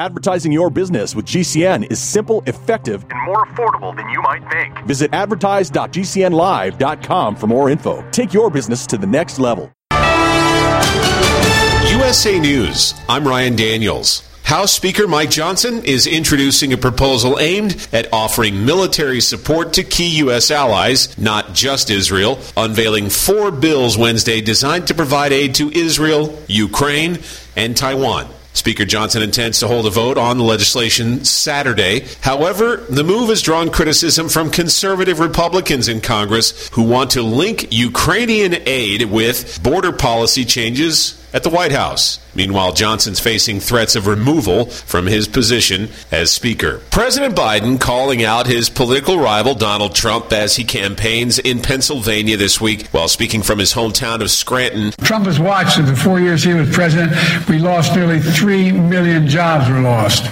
Advertising your business with GCN is simple, effective, and more affordable than you might think. Visit advertise.gcnlive.com for more info. Take your business to the next level. USA News. I'm Ryan Daniels. House Speaker Mike Johnson is introducing a proposal aimed at offering military support to key U.S. allies, not just Israel, unveiling 4 bills Wednesday designed to provide aid to Israel, Ukraine, and Taiwan. Speaker Johnson intends to hold a vote on the legislation Saturday. However, the move has drawn criticism from conservative Republicans in Congress who want to link Ukrainian aid with border policy changes at the White House. Meanwhile, Johnson's facing threats of removal from his position as Speaker. President Biden calling out his political rival Donald Trump as he campaigns in Pennsylvania this week while speaking from his hometown of Scranton. Trump has watched in the 4 years he was president. We lost nearly 3 million jobs were lost.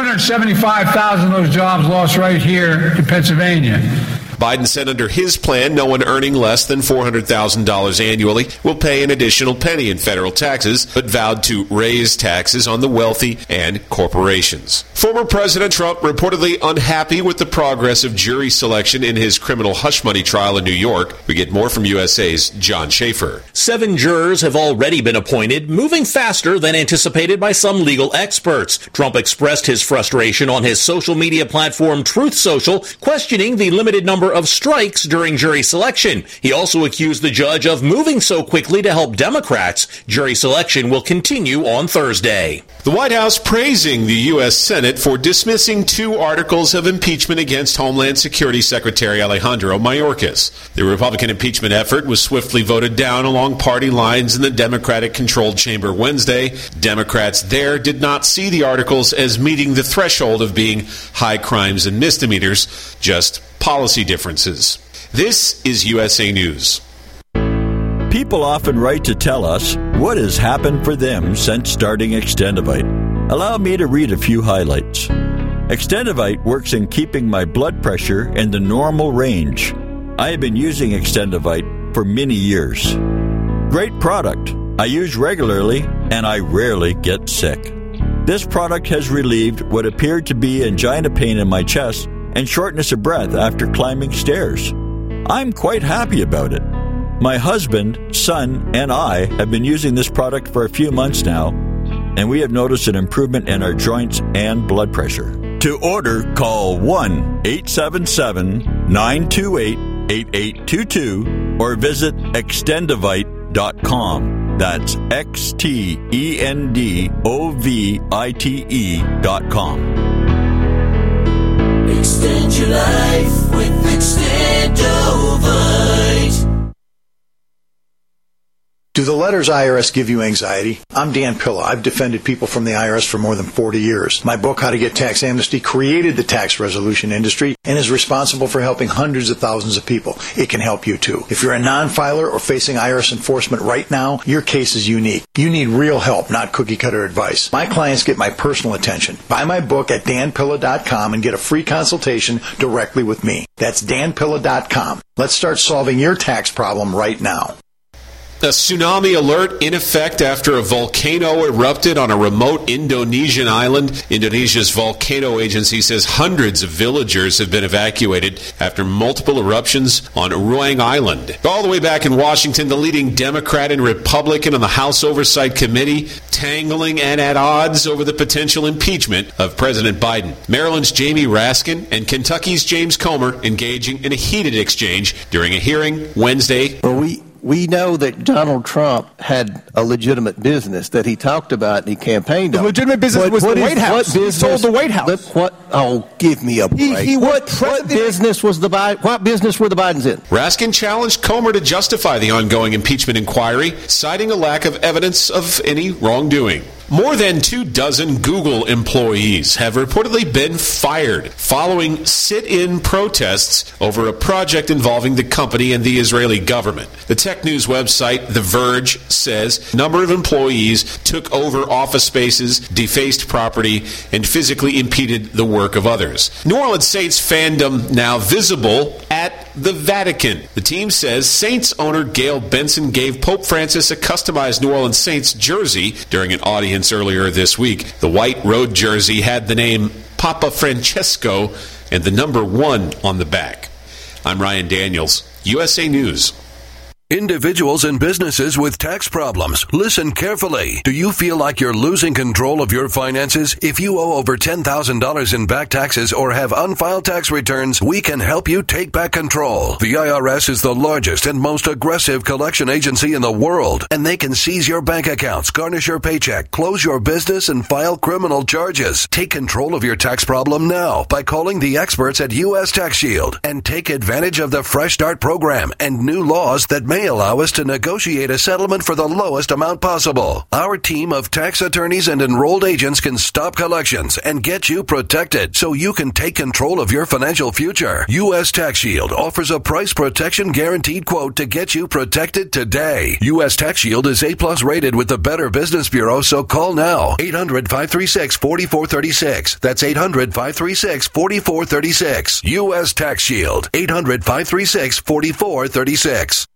275,000 of those jobs lost right here in Pennsylvania. Biden said under his plan, no one earning less than $400,000 annually will pay an additional penny in federal taxes, but vowed to raise taxes on the wealthy and corporations. Former President Trump reportedly unhappy with the progress of jury selection in his criminal hush money trial in New York. We get more from USA's John Schaefer. 7 jurors have already been appointed, moving faster than anticipated by some legal experts. Trump expressed his frustration on his social media platform Truth Social, questioning the limited number of strikes during jury selection. He also accused the judge of moving so quickly to help Democrats. Jury selection will continue on Thursday. The White House praising the U.S. Senate for dismissing 2 articles of impeachment against Homeland Security Secretary Alejandro Mayorkas. The Republican impeachment effort was swiftly voted down along party lines in the Democratic-controlled chamber Wednesday. Democrats there did not see the articles as meeting the threshold of being high crimes and misdemeanors, just policy differences. This is USA News. People often write to tell us what has happened for them since starting Extendivite. Allow me to read a few highlights. Extendivite works in keeping my blood pressure in the normal range. I have been using Extendivite for many years. Great product. I use regularly and I rarely get sick. This product has relieved what appeared to be angina pain in my chest and shortness of breath after climbing stairs. I'm quite happy about it. My husband, son, and I have been using this product for a few months now, and we have noticed an improvement in our joints and blood pressure. To order, call 1-877-928-8822 or visit Extendivite.com. That's Extendovite.com. Extend your life with Extendovite. Do the letters IRS give you anxiety? I'm Dan Pilla. I've defended people from the IRS for more than 40 years. My book, How to Get Tax Amnesty, created the tax resolution industry and is responsible for helping hundreds of thousands of people. It can help you too. If you're a non-filer or facing IRS enforcement right now, your case is unique. You need real help, not cookie-cutter advice. My clients get my personal attention. Buy my book at danpilla.com and get a free consultation directly with me. That's danpilla.com. Let's start solving your tax problem right now. A tsunami alert in effect after a volcano erupted on a remote Indonesian island. Indonesia's volcano agency says hundreds of villagers have been evacuated after multiple eruptions on Ruang Island. All the way back in Washington, the leading Democrat and Republican on the House Oversight Committee tangling and at odds over the potential impeachment of President Biden. Maryland's Jamie Raskin and Kentucky's James Comer engaging in a heated exchange during a hearing Wednesday. Well, we know that Donald Trump had a legitimate business that he talked about and he campaiged on. The legitimate business was the White House. He sold the White House. Oh, give me a break. What business were the Bidens in? Raskin challenged Comer to justify the ongoing impeachment inquiry, citing a lack of evidence of any wrongdoing. More than 24 Google employees have reportedly been fired following sit-in protests over a project involving the company and the Israeli government. The tech news website The Verge says a number of employees took over office spaces, defaced property, and physically impeded the work of others. New Orleans Saints fandom now visible at the Vatican. The team says Saints owner Gail Benson gave Pope Francis a customized New Orleans Saints jersey during an audience earlier this week. The white road jersey had the name Papa Francesco and the number 1 on the back. I'm Ryan Daniels, USA News. Individuals and businesses with tax problems, listen carefully. Do you feel like you're losing control of your finances? If you owe over $10,000 in back taxes or have unfiled tax returns, we can help you take back control. The IRS is the largest and most aggressive collection agency in the world, and they can seize your bank accounts, garnish your paycheck, close your business, and file criminal charges. Take control of your tax problem now by calling the experts at U.S. Tax Shield and take advantage of the Fresh Start program and new laws that may allow us to negotiate a settlement for the lowest amount possible. Our team of tax attorneys and enrolled agents can stop collections and get you protected so you can take control of your financial future. U.S. Tax Shield offers a price protection guaranteed quote to get you protected today. U.S. Tax Shield is A+ rated with the Better Business Bureau, so call now. 800-536-4436. That's 800-536-4436. U.S. Tax Shield. 800-536-4436.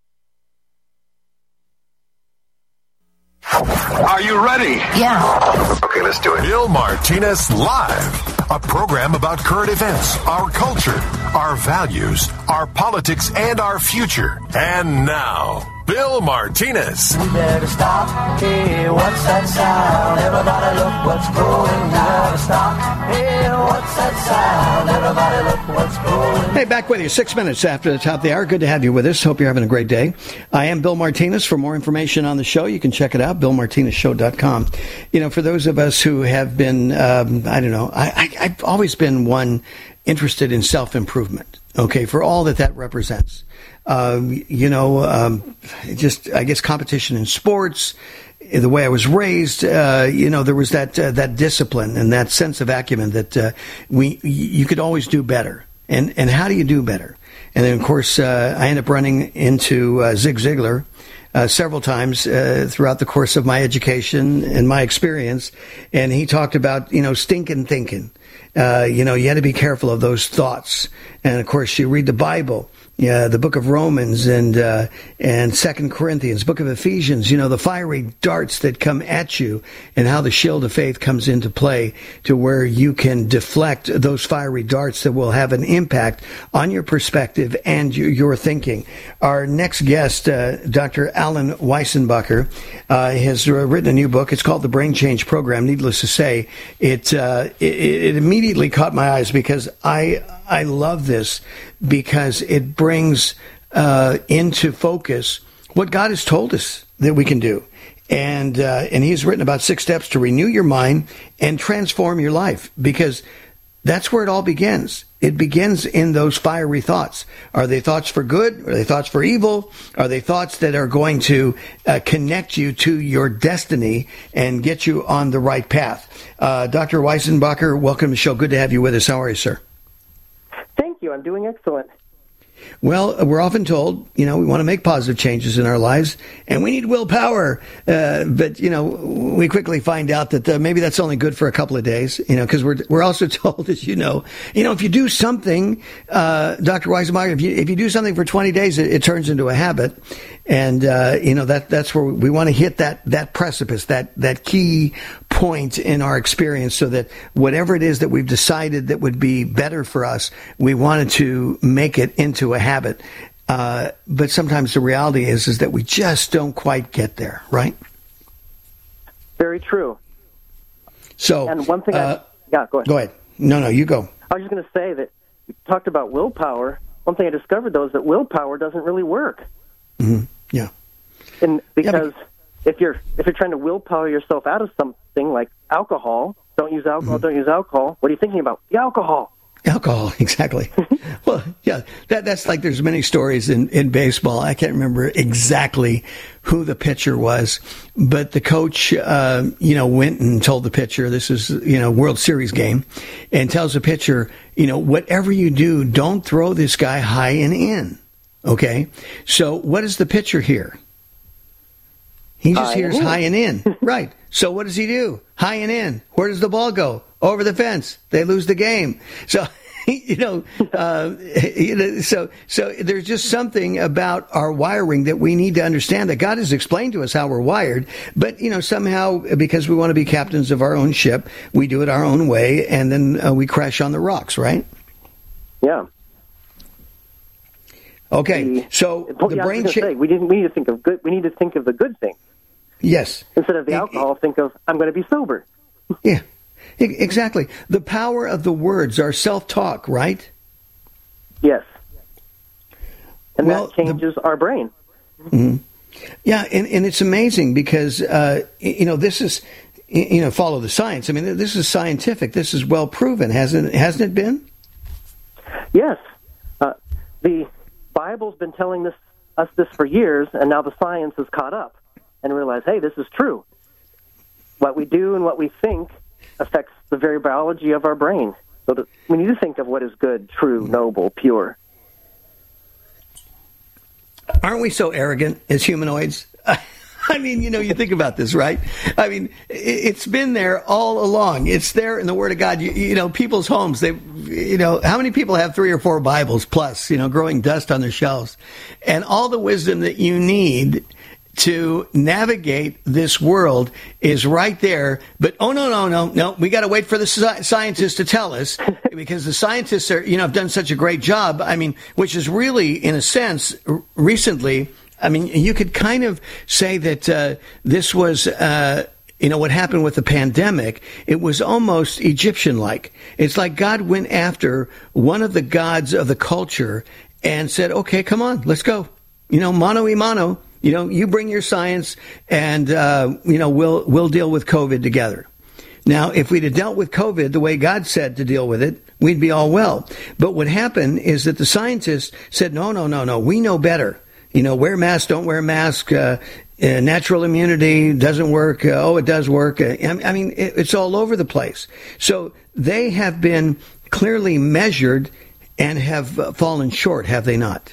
Are you ready? Yeah. Okay, let's do it. Bill Martinez Live, a program about current events, our culture, our values, our politics, and our future. And now, Bill Martinez. We better stop. Hey, what's that sound? Everybody look what's going down. Stop. Hey, what's that sound? Everybody look what's going down. Hey, back with you 6 minutes after the top of the hour. Good to have you with us. Hope you're having a great day. I am Bill Martinez. For more information on the show, you can check it out, BillMartinezShow.com. You know, for those of us who have been, I've always been one interested in self-improvement, okay, for all that represents. Just, I guess, competition in sports, the way I was raised, there was that discipline and that sense of acumen that you could always do better. And how do you do better? And then, of course, I ended up running into Zig Ziglar several times throughout the course of my education and my experience. And he talked about, stinking thinking. You had to be careful of those thoughts. And, of course, you read the Bible. Yeah, the book of Romans and 2 Corinthians, book of Ephesians, the fiery darts that come at you and how the shield of faith comes into play to where you can deflect those fiery darts that will have an impact on your perspective and your thinking. Our next guest, Dr. Alan Weissenbacher, has written a new book. It's called The Brain Change Program. Needless to say, it immediately caught my eyes because I love this because it brings into focus what God has told us that we can do. And he's written about 6 steps to renew your mind and transform your life, because that's where it all begins. It begins in those fiery thoughts. Are they thoughts for good? Are they thoughts for evil? Are they thoughts that are going to connect you to your destiny and get you on the right path? Dr. Weissenbacher, welcome to the show. Good to have you with us. How are you, sir? Thank you. I'm doing excellent. Well, we're often told, we want to make positive changes in our lives and we need willpower. But, we quickly find out that maybe that's only good for a couple of days, because we're also told, as if you do something, Dr. Weissenbacher, if you do something for 20 days, it turns into a habit. And, that's where we want to hit that precipice, that key point in our experience, so that whatever it is that we've decided that would be better for us, we wanted to make it into a habit. But sometimes the reality is that we just don't quite get there, right? Very true. So, and one thing, go ahead. Go ahead. No, you go. I was just going to say that you talked about willpower. One thing I discovered, though, is that willpower doesn't really work. Mm-hmm. Yeah. And because if you're trying to willpower yourself out of something like alcohol, don't use alcohol, don't use alcohol. What are you thinking about? The alcohol. Alcohol, exactly. Well, yeah, that's like there's many stories in baseball. I can't remember exactly who the pitcher was, but the coach, went and told the pitcher, this is, World Series game, and tells the pitcher, whatever you do, don't throw this guy high and in. Okay? So what does the pitcher hear? He just hears high and in. Right. So what does he do? High and in. Where does the ball go? Over the fence. They lose the game. So So there's just something about our wiring that we need to understand, that God has explained to us how we're wired, but somehow, because we want to be captains of our own ship, we do it our own way, and then we crash on the rocks, right? Yeah. Okay. So the brain chip. We need to think of good. We need to think of the good thing. Yes. Instead of the alcohol, think of I'm going to be sober. Yeah. Exactly. The power of the words, our self-talk, right? Yes. And that changes our brain. Mm-hmm. Yeah, and it's amazing because, this is, follow the science. I mean, this is scientific. This is well proven, hasn't it been? Yes. The Bible's been telling us this for years, and now the science has caught up and realized, hey, this is true. What we do and what we think affects the very biology of our brain. So we need to think of what is good, true, noble, pure. Aren't we so arrogant as humanoids? I mean, you think about this, right? I mean, it's been there all along. It's there in the Word of God. People's homes, how many people have 3 or 4 Bibles plus, growing dust on their shelves? And all the wisdom that you need to navigate this world is right there. But, no, we got to wait for the scientists to tell us, because the scientists have done such a great job. I mean, which is really, in a sense, recently, I mean, you could kind of say that this was, what happened with the pandemic. It was almost Egyptian-like. It's like God went after one of the gods of the culture and said, okay, come on, let's go. Mano y mano. You bring your science, and we'll deal with COVID together. Now, if we'd have dealt with COVID the way God said to deal with it, we'd be all well. But what happened is that the scientists said, no, we know better. Wear mask, don't wear mask. Natural immunity doesn't work. It does work. I mean, it's all over the place. So they have been clearly measured and have fallen short, have they not?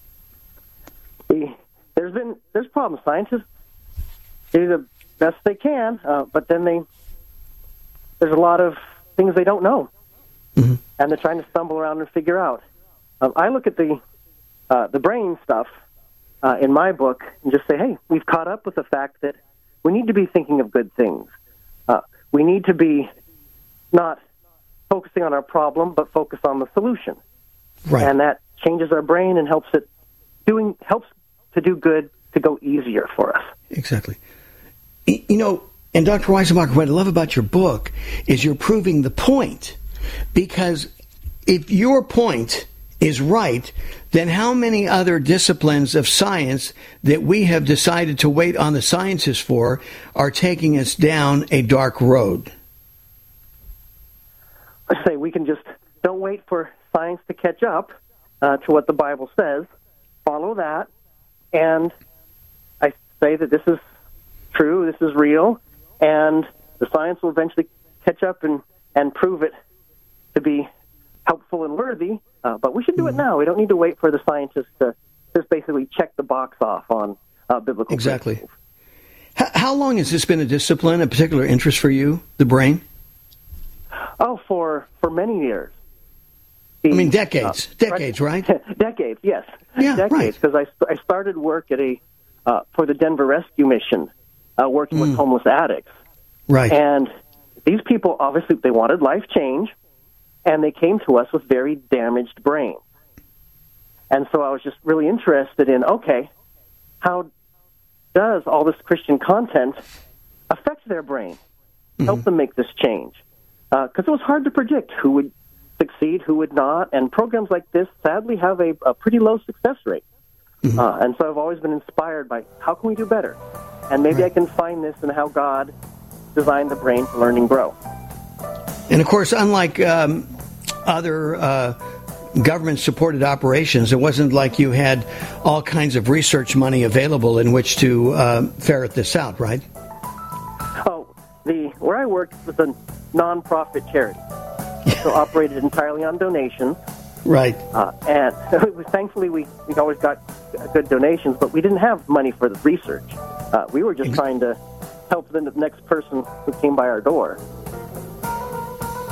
There's problems. Scientists do the best they can, but then there's a lot of things they don't know, and they're trying to stumble around and figure out. I look at the brain stuff in my book and just say, hey, we've caught up with the fact that we need to be thinking of good things. We need to be not focusing on our problem, but focus on the solution. Right. And that changes our brain and helps to do good to go easier for us. Exactly. And Dr. Weisenbacher, what I love about your book is you're proving the point. Because if your point is right, then how many other disciplines of science that we have decided to wait on the scientists for are taking us down a dark road? I say we can just don't wait for science to catch up to what the Bible says. Follow that. And I say that this is true, this is real, and the science will eventually catch up and prove it to be helpful and worthy. But we should do it now. We don't need to wait for the scientists to just basically check the box off on biblical Exactly. principles. How long has this been a discipline, a particular interest for you, the brain? Oh, for many years. Decades, right? Decades, yes. Yeah, decades, because I started work at for the Denver Rescue Mission, working with homeless addicts. Right. And these people, obviously, they wanted life change, and they came to us with very damaged brains. And so I was just really interested in, okay, how does all this Christian content affect their brain, help them make this change? Because it was hard to predict who would succeed, who would not, and programs like this sadly have a pretty low success rate. And so I've always been inspired by how can we do better? And maybe I can find this in how God designed the brain to learn and grow. And of course, unlike other government-supported operations, it wasn't like you had all kinds of research money available in which to ferret this out, right? Oh, where I worked was a non-profit charity, so operated entirely on donations. Right. And thankfully, we always got good donations, but we didn't have money for the research. We were just trying to help the next person who came by our door.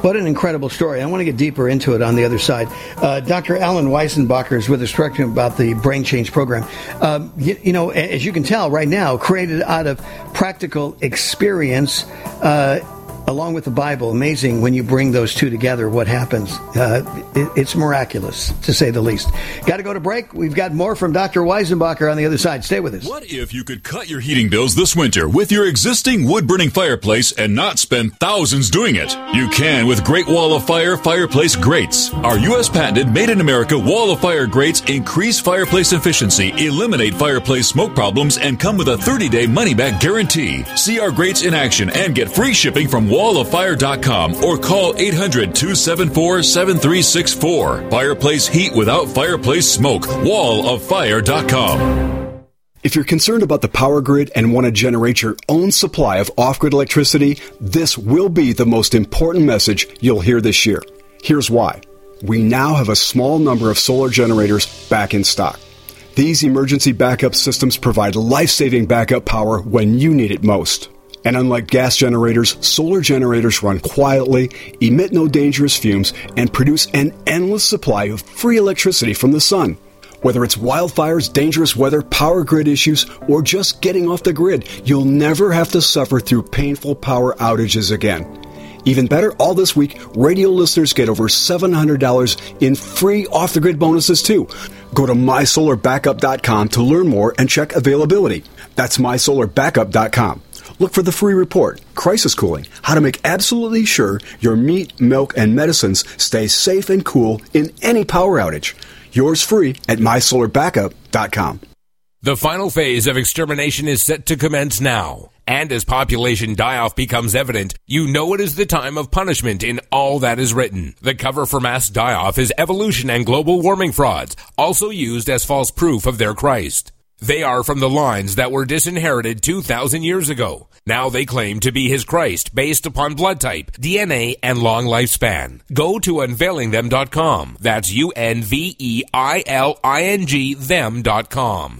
What an incredible story. I want to get deeper into it on the other side. Dr. Alan Weisenbacher is with us talking about the Brain Change Program. As you can tell right now, created out of practical experience, along with the Bible. Amazing when you bring those two together, what happens. It's miraculous, to say the least. Got to go to break. We've got more from Dr. Weisenbacher on the other side. Stay with us. What if you could cut your heating bills this winter with your existing wood-burning fireplace and not spend thousands doing it? You can with Great Wall of Fire fireplace grates. Our U.S. patented made-in-America Wall of Fire grates increase fireplace efficiency, eliminate fireplace smoke problems, and come with a 30-day money-back guarantee. See our grates in action and get free shipping from walloffire.com or call 800-274-7364. Fireplace heat without fireplace smoke. walloffire.com. If you're concerned about the power grid and want to generate your own supply of off-grid electricity, this will be the most important message you'll hear this year. Here's why. We now have a small number of solar generators back in stock. These emergency backup systems provide life-saving backup power when you need it most. And unlike gas generators, solar generators run quietly, emit no dangerous fumes, and produce an endless supply of free electricity from the sun. Whether it's wildfires, dangerous weather, power grid issues, or just getting off the grid, you'll never have to suffer through painful power outages again. Even better, all this week, radio listeners get over $700 in free off-the-grid bonuses, too. Go to mysolarbackup.com to learn more and check availability. That's mysolarbackup.com. Look for the free report, Crisis Cooling, how to make absolutely sure your meat, milk, and medicines stay safe and cool in any power outage. Yours free at mysolarbackup.com. The final phase of extermination is set to commence now. And as population die-off becomes evident, you know it is the time of punishment in all that is written. The cover for mass die-off is evolution and global warming frauds, also used as false proof of their Christ. They are from the lines that were disinherited 2,000 years ago. Now they claim to be his Christ based upon blood type, DNA, and long lifespan. Go to unveilingthem.com. That's UNVEILING them.com.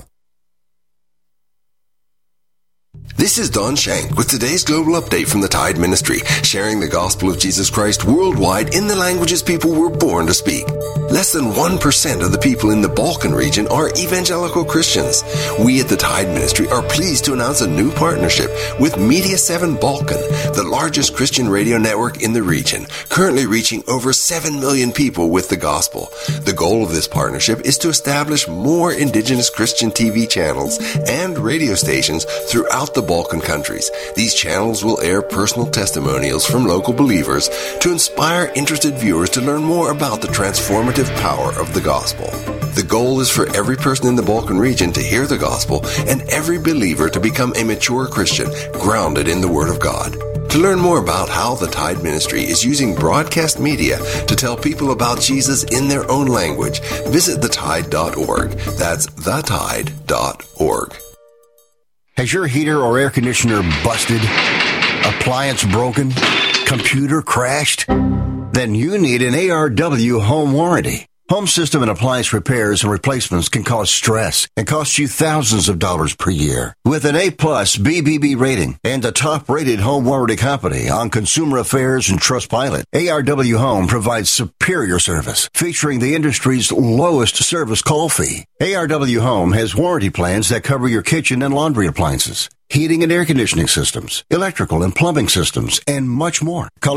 This is Don Shank with today's global update from the Tide Ministry, sharing the gospel of Jesus Christ worldwide in the languages people were born to speak. Less than 1% of the people in the Balkan region are evangelical Christians. We at the Tide Ministry are pleased to announce a new partnership with Media 7 Balkan, the largest Christian radio network in the region, currently reaching over 7 million people with the gospel. The goal of this partnership is to establish more indigenous Christian TV channels and radio stations throughout the Balkan countries. These channels will air personal testimonials from local believers to inspire interested viewers to learn more about the transformative power of the gospel. The goal is for every person in the Balkan region to hear the gospel and every believer to become a mature Christian grounded in the Word of God. To learn more about how the Tide Ministry is using broadcast media to tell people about Jesus in their own language, visit thetide.org. That's thetide.org. Has your heater or air conditioner busted? Appliance broken? Computer crashed? Then you need an ARW home warranty. Home system and appliance repairs and replacements can cause stress and cost you thousands of dollars per year. With an A-plus BBB rating and a top-rated home warranty company on Consumer Affairs and Trustpilot, ARW Home provides superior service, featuring the industry's lowest service call fee. ARW Home has warranty plans that cover your kitchen and laundry appliances, heating and air conditioning systems, electrical and plumbing systems, and much more. Call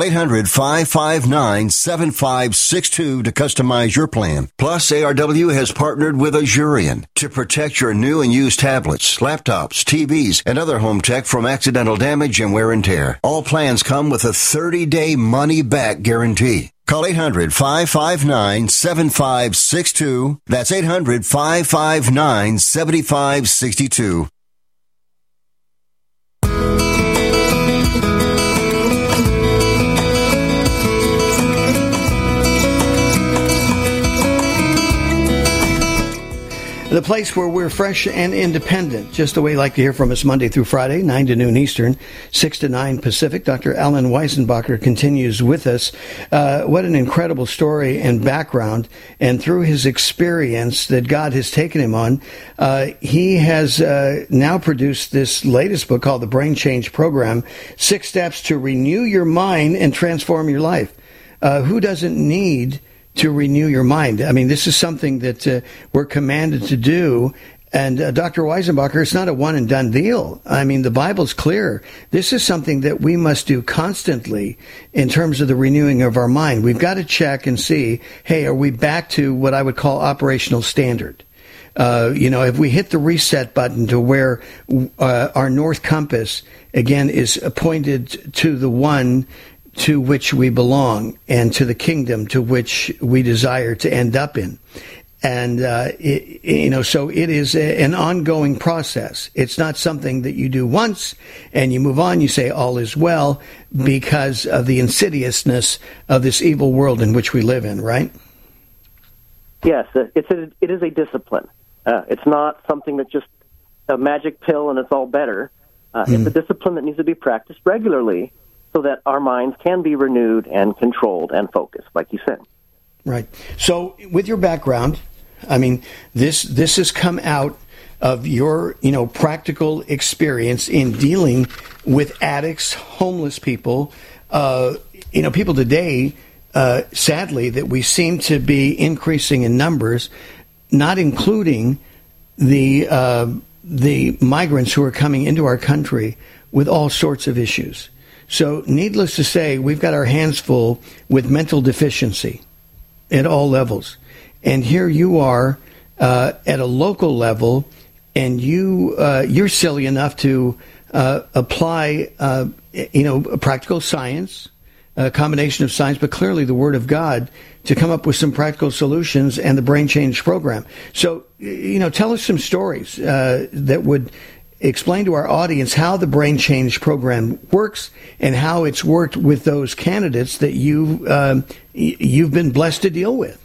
800-559-7562 to customize your plan. Plus, ARW has partnered with Azurian to protect your new and used tablets, laptops, TVs, and other home tech from accidental damage and wear and tear. All plans come with a 30-day money-back guarantee. Call 800-559-7562. That's 800-559-7562. the place where we're fresh and independent, just the way you like to hear from us Monday through Friday, 9 to noon Eastern, 6 to 9 Pacific. Dr. Alan Weisenbacher continues with us. What an incredible story and background. And through his experience that God has taken him on, he has now produced this latest book called The Brain Change Program, 6 Steps to Renew Your Mind and Transform Your Life. Who doesn't need to renew your mind? I mean, this is something that we're commanded to do. And Dr. Weisenbacher, it's not a one-and-done deal. I mean, the Bible's clear. This is something that we must do constantly in terms of the renewing of our mind. We've got to check and see, hey, are we back to what I would call operational standard? If we hit the reset button to where our north compass, again, is pointed to the one to which we belong and to the kingdom to which we desire to end up in. And, so it is an ongoing process. It's not something that you do once and you move on, you say all is well, because of the insidiousness of this evil world in which we live in, right? Yes, it is a discipline. It's not something that's just a magic pill and it's all better. It's a discipline that needs to be practiced regularly, so that our minds can be renewed and controlled and focused, like you said. Right. So with your background, I mean, this has come out of your, practical experience in dealing with addicts, homeless people, people today, sadly, that we seem to be increasing in numbers, not including the migrants who are coming into our country with all sorts of issues. So needless to say, we've got our hands full with mental deficiency at all levels. And here you are at a local level, and you're silly enough to apply, practical science, a combination of science, but clearly the Word of God, to come up with some practical solutions and the Brain Change Program. So, tell us some stories that would explain to our audience how the Brain Change Program works and how it's worked with those candidates that you've been blessed to deal with.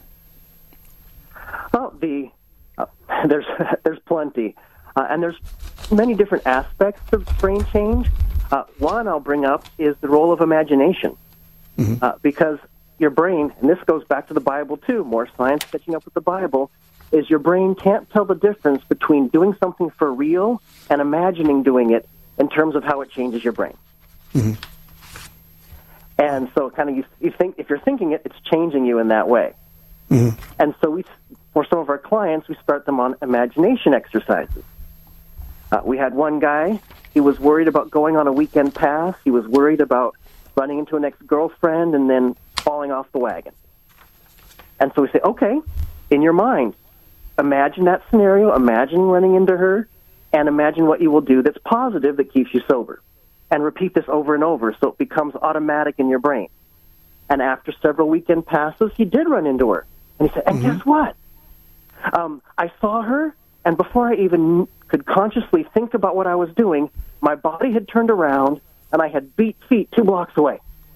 Well, there's plenty, and there's many different aspects of brain change. One I'll bring up is the role of imagination, because your brain, and this goes back to the Bible too, more science catching up with the Bible, is your brain can't tell the difference between doing something for real and imagining doing it in terms of how it changes your brain. And so kind of you think, if you're thinking it, it's changing you in that way. And so for some of our clients, we start them on imagination exercises. We had one guy, he was worried about going on a weekend pass. He was worried about running into an ex-girlfriend and then falling off the wagon. And so we say, okay, in your mind, imagine that scenario, imagine running into her, and imagine what you will do that's positive that keeps you sober. And repeat this over and over so it becomes automatic in your brain. And after several weekend passes, he did run into her. And he said, and guess what? I saw her, and before I even could consciously think about what I was doing, my body had turned around, and I had beat feet 2 blocks away.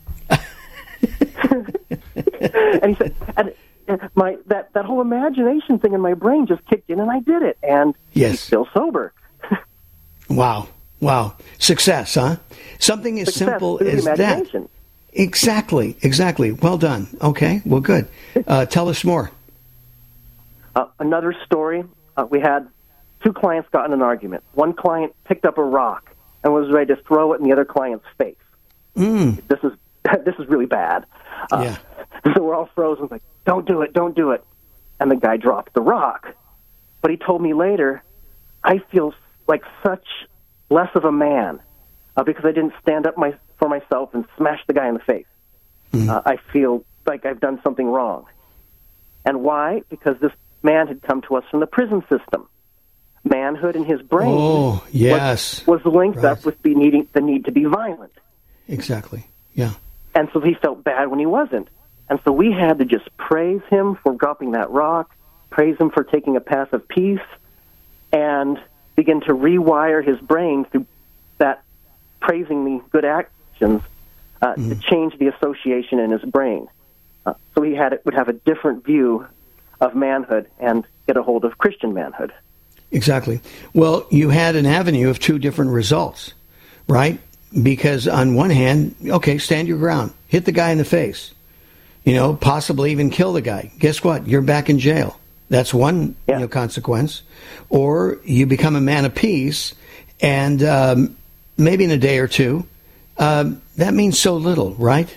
And he said, and that whole imagination thing in my brain just kicked in, and I did it, and he's still sober. Wow. Success, huh? Something as simple as that. Exactly. Well done. Okay, well, good. Tell us more. Another story, we had 2 clients got in an argument. One client picked up a rock and was ready to throw it in the other client's face. This is really bad. So we're all frozen, like, don't do it. And the guy dropped the rock. But he told me later, I feel like such less of a man because I didn't stand up for myself and smash the guy in the face. I feel like I've done something wrong. And why? Because this man had come to us from the prison system. Manhood in his brain was linked up with the need to be violent. Exactly, yeah. And so he felt bad when he wasn't. And so we had to just praise him for dropping that rock, praise him for taking a path of peace, and begin to rewire his brain through that praising the good actions to change the association in his brain. So he would have a different view of manhood and get a hold of Christian manhood. Exactly. Well, you had an avenue of two different results, right? Because on one hand, okay, stand your ground, hit the guy in the face, possibly even kill the guy. Guess what? You're back in jail. That's one consequence. Or you become a man of peace, and maybe in a day or two, that means so little, right?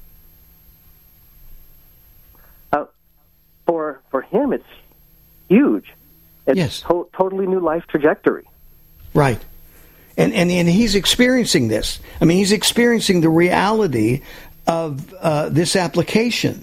For him, it's huge. It's yes. Totally new life trajectory. Right. And he's experiencing this. I mean, he's experiencing the reality of this application.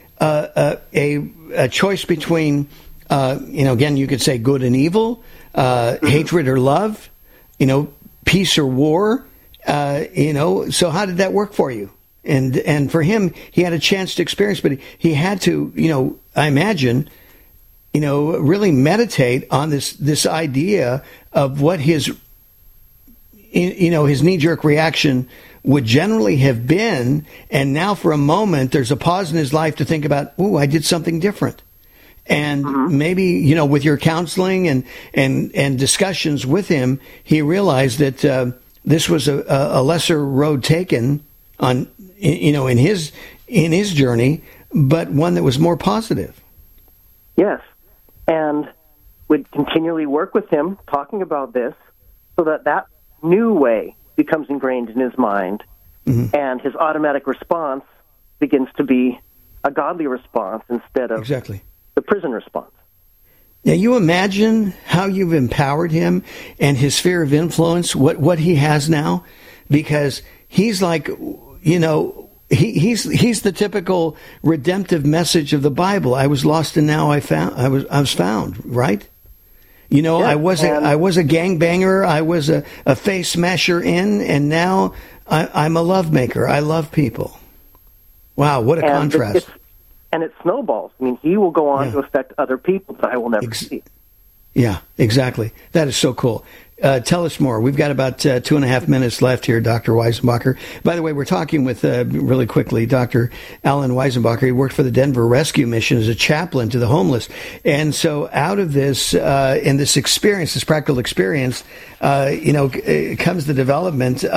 A choice between, again, you could say good and evil, hatred or love, peace or war. So how did that work for you? And for him, he had a chance to experience, but he had to, I imagine, really meditate on this idea of what his knee-jerk reaction would generally have been. And now for a moment, there's a pause in his life to think about, ooh, I did something different. And maybe, with your counseling and discussions with him, he realized that this was a lesser road taken on, in his journey, but one that was more positive. Yes. And would continually work with him talking about this so that new way becomes ingrained in his mind, and his automatic response begins to be a godly response instead of the prison response. Now, you imagine how you've empowered him and his sphere of influence, what he has now, because he's like, he's the typical redemptive message of the Bible. I was lost and now I was found, right? I was a gangbanger, I was a face smasher and now I'm a love maker. I love people. Wow, what a contrast. And it snowballs. I mean, he will go on to affect other people that I will never see. Yeah, exactly. That is so cool. Tell us more. We've got about 2.5 minutes left here, Dr. Weisenbacher. By the way, we're talking with, really quickly, Dr. Alan Weisenbacher. He worked for the Denver Rescue Mission as a chaplain to the homeless. And so out of this, in this experience, this practical experience, comes the development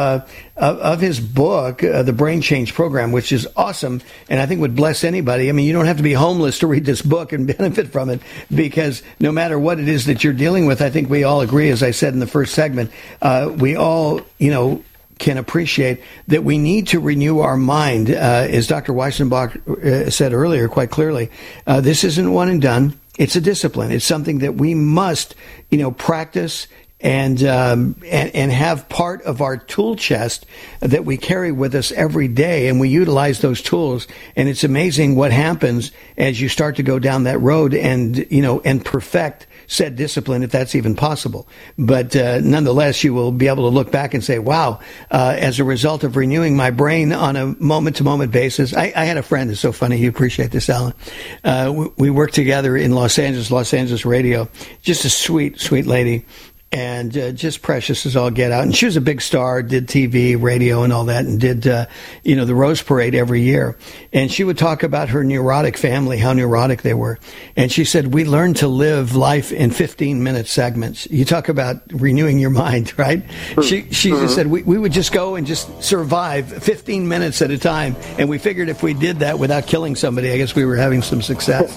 of his book, The Brain Change Program, which is awesome and I think would bless anybody. I mean, you don't have to be homeless to read this book and benefit from it, because no matter what it is that you're dealing with, I think we all agree, as I said in the first segment, we all, can appreciate that we need to renew our mind. As Dr. Weisenbach said earlier quite clearly, this isn't one and done. It's a discipline. It's something that we must, practice and have part of our tool chest that we carry with us every day, and we utilize those tools. And it's amazing what happens as you start to go down that road and perfect said discipline, if that's even possible. But nonetheless, you will be able to look back and say, wow, as a result of renewing my brain on a moment-to-moment basis. I had a friend, it's so funny, you appreciate this, Alan. We worked together in Los Angeles radio, just a sweet, sweet lady. And just precious as all get out. And she was a big star, did TV, radio, and all that, and did, the Rose Parade every year. And she would talk about her neurotic family, how neurotic they were. And she said, we learned to live life in 15-minute segments. You talk about renewing your mind, right? She just said, we would just go and just survive 15 minutes at a time. And we figured if we did that without killing somebody, I guess we were having some success.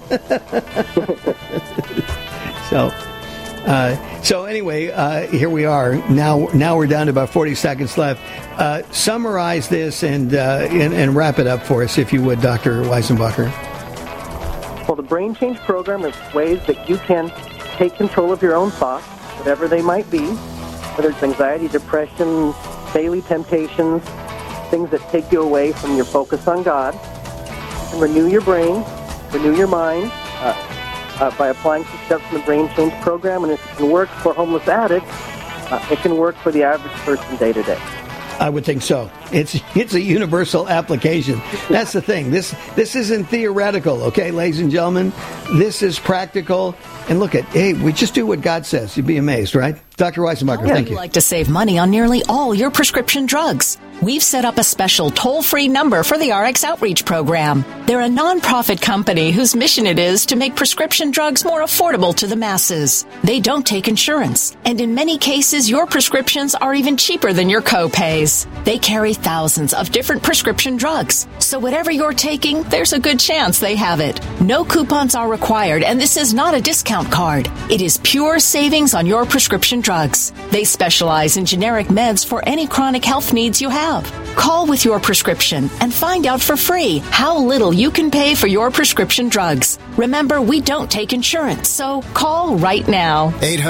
So anyway, here we are. Now we're down to about 40 seconds left. Summarize this and wrap it up for us, if you would, Dr. Weisenbacher. Well, the Brain Change Program is ways that you can take control of your own thoughts, whatever they might be, whether it's anxiety, depression, daily temptations, things that take you away from your focus on God. You can renew your brain, renew your mind, by applying some steps in the Brain Change Program. And if it can work for homeless addicts, it can work for the average person day to day. I would think so. It's a universal application. That's the thing. This isn't theoretical, okay, ladies and gentlemen. This is practical. And look we just do what God says. You'd be amazed, right? Dr. Weisenbacher, thank you. Would like to save money on nearly all your prescription drugs? We've set up a special toll-free number for the RX Outreach Program. They're a nonprofit company whose mission it is to make prescription drugs more affordable to the masses. They don't take insurance, and in many cases, your prescriptions are even cheaper than your co-pays. They carry thousands of different prescription drugs, so whatever you're taking, there's a good chance they have it. No coupons are required, and this is not a discount card. It is pure savings on your prescription drugs. They specialize in generic meds for any chronic health needs you have. Call with your prescription and find out for free how little you can pay for your prescription drugs. Remember, we don't take insurance, so call right now.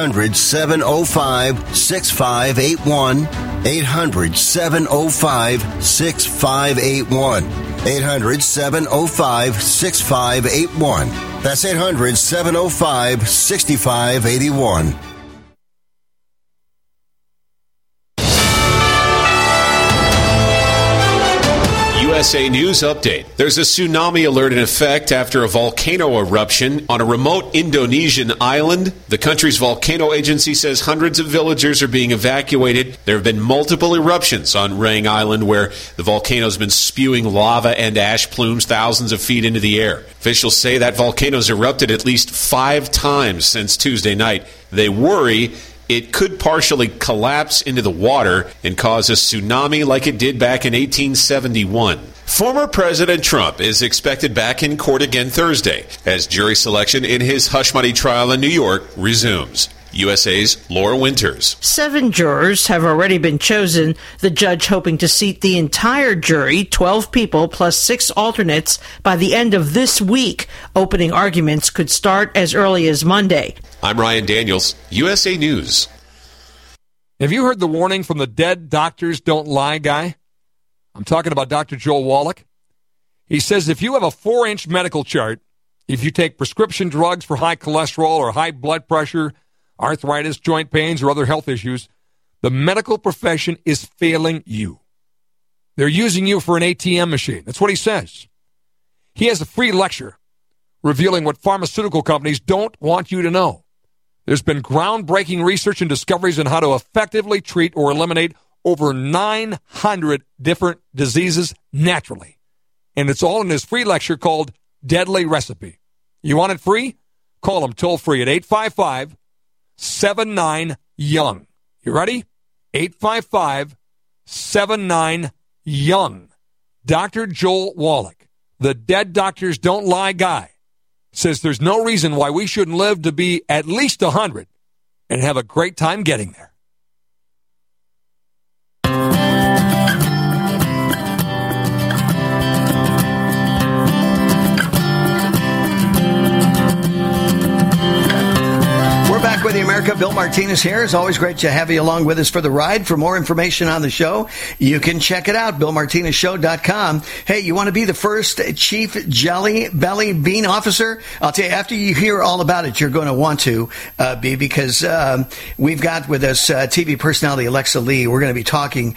800-705-6581. 800-705-6581. 800-705-6581. That's 800-705-6581. USA News Update. There's a tsunami alert in effect after a volcano eruption on a remote Indonesian island. The country's volcano agency says hundreds of villagers are being evacuated. There have been multiple eruptions on Rang Island where the volcano's been spewing lava and ash plumes thousands of feet into the air. Officials say that volcano's erupted at least 5 times since Tuesday night. They worry it could partially collapse into the water and cause a tsunami like it did back in 1871. Former President Trump is expected back in court again Thursday as jury selection in his hush money trial in New York resumes. USA's Laura Winters. 7 jurors have already been chosen, the judge hoping to seat the entire jury, 12 people plus 6 alternates, by the end of this week. Opening arguments could start as early as Monday. I'm Ryan Daniels, USA News. Have you heard the warning from the dead doctors don't lie guy? I'm talking about Dr. Joel Wallach. He says if you have a 4-inch medical chart, if you take prescription drugs for high cholesterol or high blood pressure, arthritis, joint pains, or other health issues, the medical profession is failing you. They're using you for an ATM machine. That's what he says. He has a free lecture revealing what pharmaceutical companies don't want you to know. There's been groundbreaking research and discoveries on how to effectively treat or eliminate over 900 different diseases naturally. And it's all in his free lecture called Deadly Recipe. You want it free? Call him toll free at 855-79-YOUNG. You ready? 855-79-YOUNG. Dr. Joel Wallach, the dead doctors don't lie guy, says there's no reason why we shouldn't live to be at least 100 and have a great time getting there. Back with you, America. Bill Martinez here. It's always great to have you along with us for the ride. For more information on the show, you can check it out, BillMartinezShow.com. Hey, you want to be the first Chief Jelly Belly Bean Officer? I'll tell you, after you hear all about it, you're going to want to be, because we've got with us TV personality Alexa Lee. We're going to be talking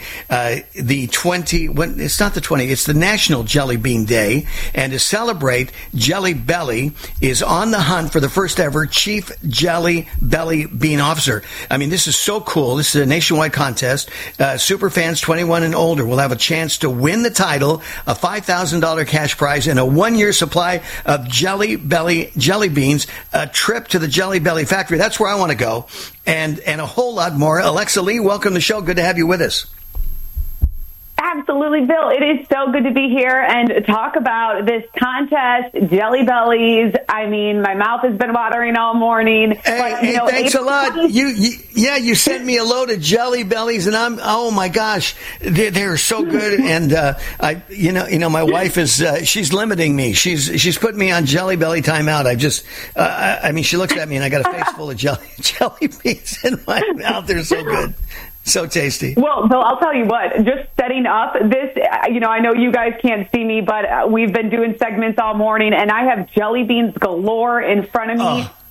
it's not the 20, it's the National Jelly Bean Day. And to celebrate, Jelly Belly is on the hunt for the first ever Chief Jelly Belly Bean Officer. I mean, this is so cool. This is a nationwide contest. Super fans 21 and older will have a chance to win the title, a $5,000 cash prize, and a 1-year supply of Jelly Belly jelly beans, a trip to the Jelly Belly factory. That's where I want to go, and a whole lot more. Alexa Lee, welcome to the show. Good to have you with us. Absolutely, Bill. It is so good to be here and talk about this contest, Jelly Bellies. I mean, my mouth has been watering all morning. Hey, thanks a lot. You sent me a load of Jelly Bellies, and oh my gosh, they're so good. And my wife is she's limiting me. She's putting me on Jelly Belly timeout. She looks at me, and I got a face full of jelly beans in my mouth. They're so good. So tasty. Well, Bill, I'll tell you what, just setting up this, I know you guys can't see me, but we've been doing segments all morning, and I have jelly beans galore in front of me.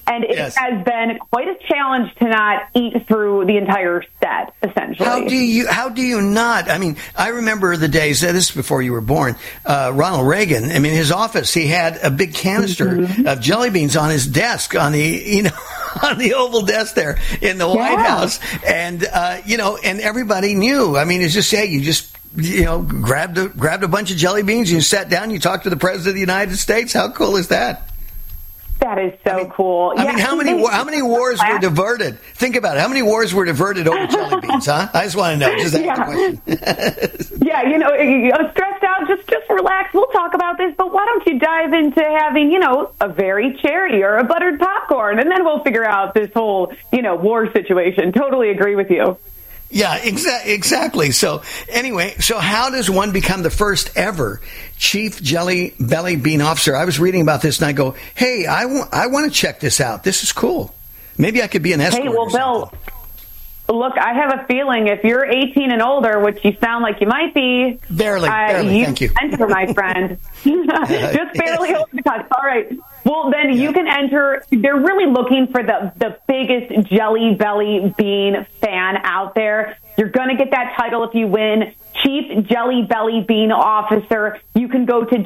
And it has been quite a challenge to not eat through the entire set, essentially. How do you not? I mean, I remember the days, this is before you were born, Ronald Reagan, I mean, his office, he had a big canister of jelly beans on his desk, on the, on the Oval desk there in the White House. And, and everybody knew. I mean, it's just, you just, grabbed a bunch of jelly beans, you sat down, you talked to the President of the United States. How cool is that? That is so cool. I mean, how many wars were diverted? Think about it. How many wars were diverted over jelly beans, huh? I just want to know. Just ask the question. You're stressed out. Just relax. We'll talk about this, but why don't you dive into having, a very cherry or a buttered popcorn, and then we'll figure out this whole, war situation. Totally agree with you. Yeah, exactly. So anyway, how does one become the first ever Chief Jelly Belly Bean Officer? I was reading about this and I go, hey, I want to check this out. This is cool. Maybe I could be an escort. Hey, well, Bill, look, I have a feeling if you're 18 and older, which you sound like you might be, barely, thank you. Enter, my friend. Just barely over the cusp. All right. Well, then you can enter. They're really looking for the biggest Jelly Belly Bean fan out there. You're going to get that title if you win Chief Jelly Belly Bean Officer. You can go to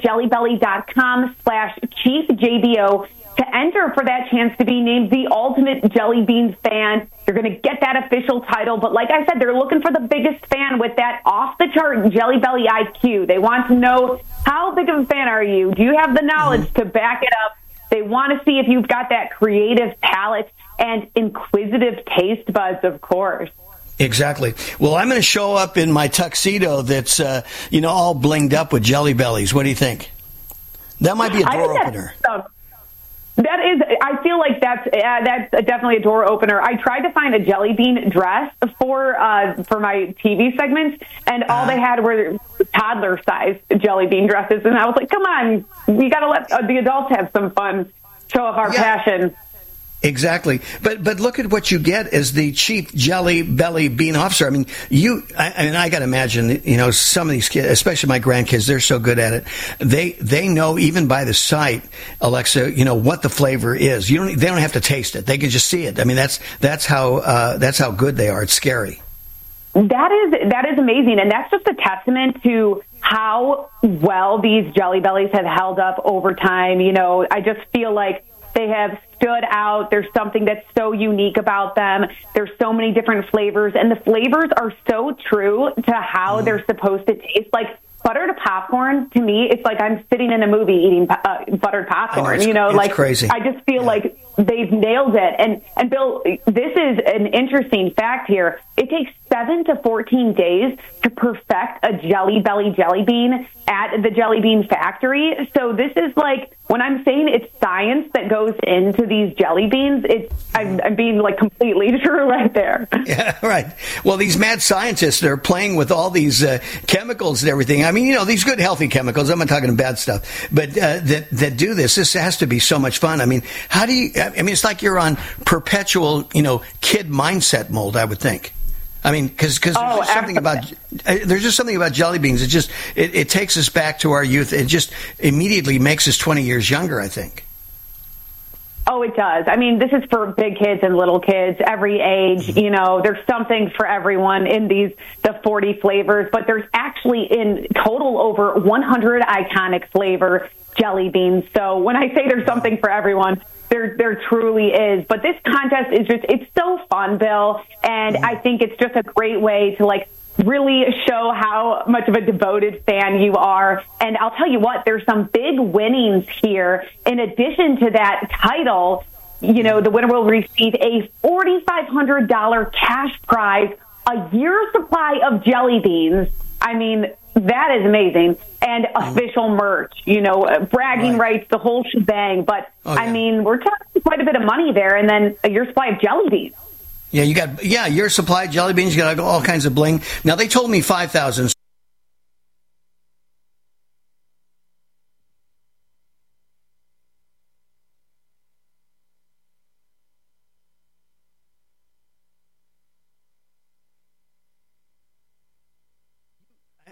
jellybelly.com/ChiefJBO to enter for that chance to be named the ultimate Jelly Beans fan. You're going to get that official title. But like I said, they're looking for the biggest fan with that off-the-chart Jelly Belly IQ. They want to know, how big of a fan are you? Do you have the knowledge to back it up? They want to see if you've got that creative palate and inquisitive taste buds, of course. Exactly. Well, I'm going to show up in my tuxedo that's, all blinged up with Jelly Bellies. What do you think? That might be a door opener. That is, I feel like that's definitely a door opener. I tried to find a jelly bean dress for my TV segments, and all they had were toddler-sized jelly bean dresses. And I was like, come on, we got to let the adults have some fun, show off our passion. Exactly. But look at what you get as the Chief Jelly Belly Bean Officer. I mean, I got to imagine, some of these kids, especially my grandkids, they're so good at it. They know even by the sight, Alexa, what the flavor is. They don't have to taste it. They can just see it. I mean, that's how good they are. It's scary. That is amazing. And that's just a testament to how well these Jelly Bellies have held up over time. I just feel like they have stood out. There's something that's so unique about them. There's so many different flavors, and the flavors are so true to how they're supposed to taste. Like buttered popcorn, to me, it's like I'm sitting in a movie eating buttered popcorn. It's crazy. I just feel like they've nailed it. And Bill, this is an interesting fact here. It takes 7 to 14 days to perfect a Jelly Belly jelly bean at the Jelly Bean factory. So this is like, when I'm saying it's science that goes into these jelly beans, I'm being like completely true right there. Yeah, right. Well, these mad scientists, they're playing with all these chemicals and everything. I mean, these good, healthy chemicals. I'm not talking bad stuff, but that do this. This has to be so much fun. I mean, it's like you're on perpetual, kid mindset mold, I would think. I mean, because there's just something about jelly beans. It takes us back to our youth. It just immediately makes us 20 years younger, I think. Oh, it does. I mean, this is for big kids and little kids, every age. There's something for everyone in the 40 flavors, but there's actually in total over 100 iconic flavor jelly beans. So when I say there's something for everyone, there truly is. But this contest is it's so fun, Bill. And I think it's just a great way to really show how much of a devoted fan you are. And I'll tell you what, there's some big winnings here. In addition to that title, the winner will receive a $4,500 cash prize, a year's supply of jelly beans. I mean, that is amazing. And official merch, bragging rights, the whole shebang. But, I mean, we're talking quite a bit of money there, and then a year's supply of jelly beans. Yeah, you got your supply of jelly beans. You got all kinds of bling. Now they told me 5,000.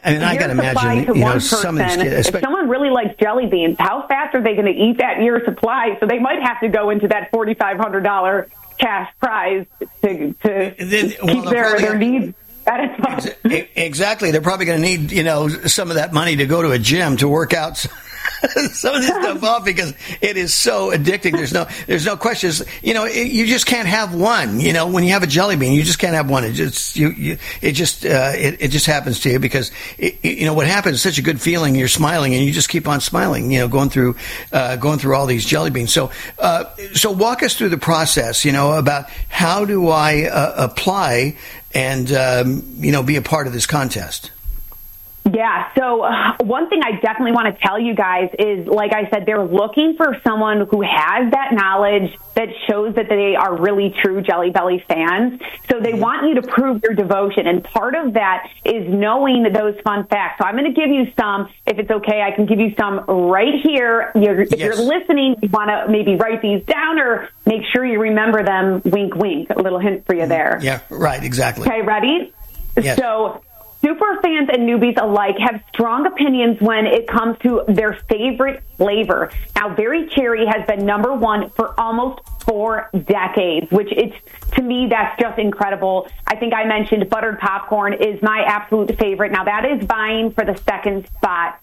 I mean, I got to imagine, some of these kids, if someone really likes jelly beans, how fast are they going to eat that year's supply? So they might have to go into that $4,500 cash prize to keep their needs. Exactly. They're probably going to need, some of that money to go to a gym to work out some of this stuff off because it is so addicting. There's no question. You just can't have one. When you have a jelly bean, you just can't have one. It just happens to you because what happens is such a good feeling. You're smiling and you just keep on smiling. Going through all these jelly beans. So walk us through the process. About how do I apply and be a part of this contest. Yeah, so one thing I definitely want to tell you guys is, like I said, they're looking for someone who has that knowledge that shows that they are really true Jelly Belly fans. So they want you to prove your devotion, and part of that is knowing those fun facts. So I'm going to give you some. If it's okay, I can give you some right here. If you're listening, you want to maybe write these down or make sure you remember them. Wink, wink. A little hint for you there. Yeah, right, exactly. Okay, ready? Yes. So super fans and newbies alike have strong opinions when it comes to their favorite flavor. Now, Berry Cherry has been number one for almost 4 decades, which to me, that's just incredible. I think I mentioned buttered popcorn is my absolute favorite. Now, that is vying for the second spot.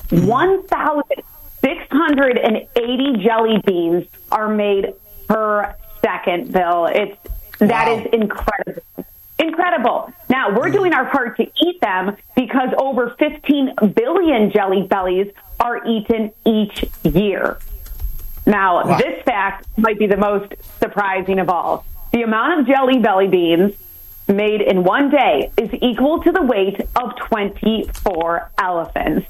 1,680 jelly beans are made per second, Bill. That is incredible. Incredible. Now, we're doing our part to eat them because over 15 billion Jelly Bellies are eaten each year. Now, This fact might be the most surprising of all. The amount of Jelly Belly beans made in one day is equal to the weight of 24 elephants.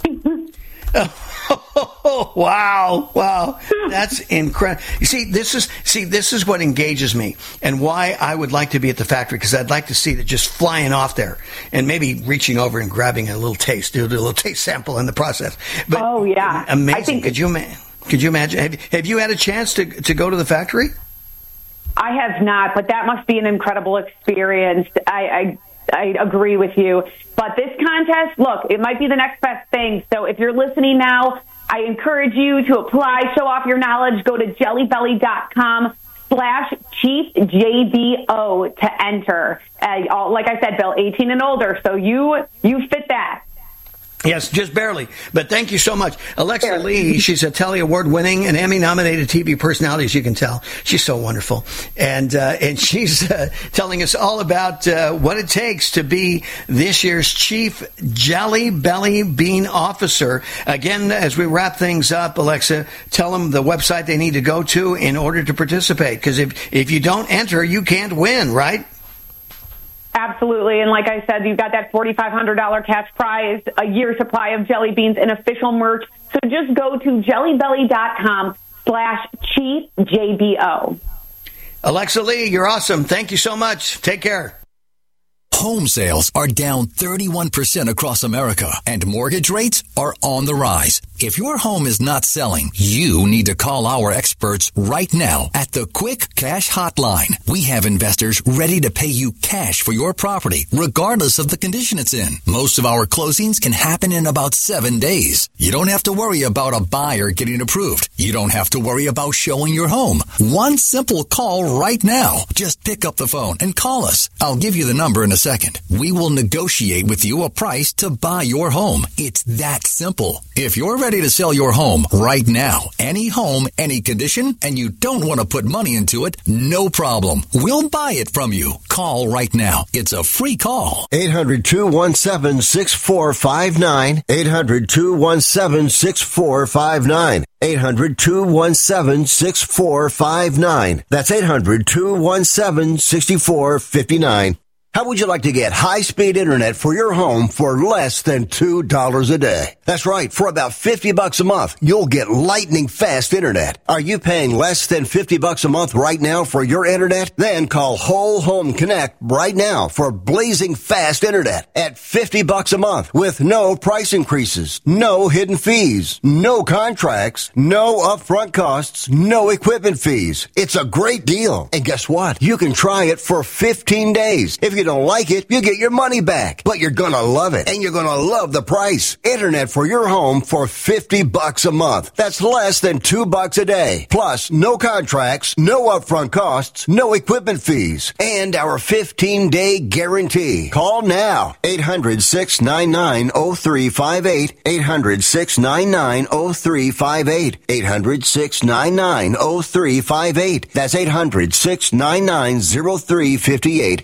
Oh, wow. That's incredible. You see, this is what engages me and why I would like to be at the factory, because I'd like to see that just flying off there and maybe reaching over and grabbing a little taste, do a little taste sample in the process. But oh, yeah. Amazing. Could you imagine? Have you had a chance to go to the factory? I have not, but that must be an incredible experience. I agree with you. But this contest, look, it might be the next best thing. So if you're listening now, I encourage you to apply, show off your knowledge. Go to jellybelly.com/ChiefJBO to enter. Like I said, Bill, 18 and older. So you fit that. Yes, just barely. But thank you so much. Alexa Lee, she's a Telly Award-winning and Emmy-nominated TV personality, as you can tell. She's so wonderful. And she's telling us all about what it takes to be this year's Chief Jelly Belly Bean Officer. Again, as we wrap things up, Alexa, tell them the website they need to go to in order to participate. Because if you don't enter, you can't win, right? Absolutely. And like I said, you've got that $4,500 cash prize, a year supply of jelly beans, and official merch. So just go to jellybelly.com/ChiefJBO. Alexa Lee, you're awesome. Thank you so much. Take care. Home sales are down 31% across America, and mortgage rates are on the rise. If your home is not selling, you need to call our experts right now at the Quick Cash Hotline. We have investors ready to pay you cash for your property, regardless of the condition it's in. Most of our closings can happen in about 7 days. You don't have to worry about a buyer getting approved. You don't have to worry about showing your home. One simple call right now. Just pick up the phone and call us. I'll give you the number in a second. We will negotiate with you a price to buy your home. It's that simple. If you're ready to sell your home right now, any home, any condition, and you don't want to put money into it, no problem. We'll buy it from you. Call right now. It's a free call. 800-217-6459. 800-217-6459. 800-217-6459. That's 800-217-6459. How would you like to get high-speed internet for your home for less than $2 a day? That's right. For about $50 a month, you'll get lightning fast internet. Are you paying less than $50 a month right now for your internet? Then call Whole Home Connect right now for blazing fast internet at $50 a month with no price increases, no hidden fees, no contracts, no upfront costs, no equipment fees. It's a great deal. And guess what? You can try it for 15 days. If you don't like it, you get your money back. But you're gonna love it, and you're gonna love the price. Internet for your home for $50 a month. That's less than $2 a day. Plus, no contracts, no upfront costs, no equipment fees, and our 15-day guarantee. Call now. 800-699-0358. 800-699-0358. 800-699-0358. That's 800-699-0358.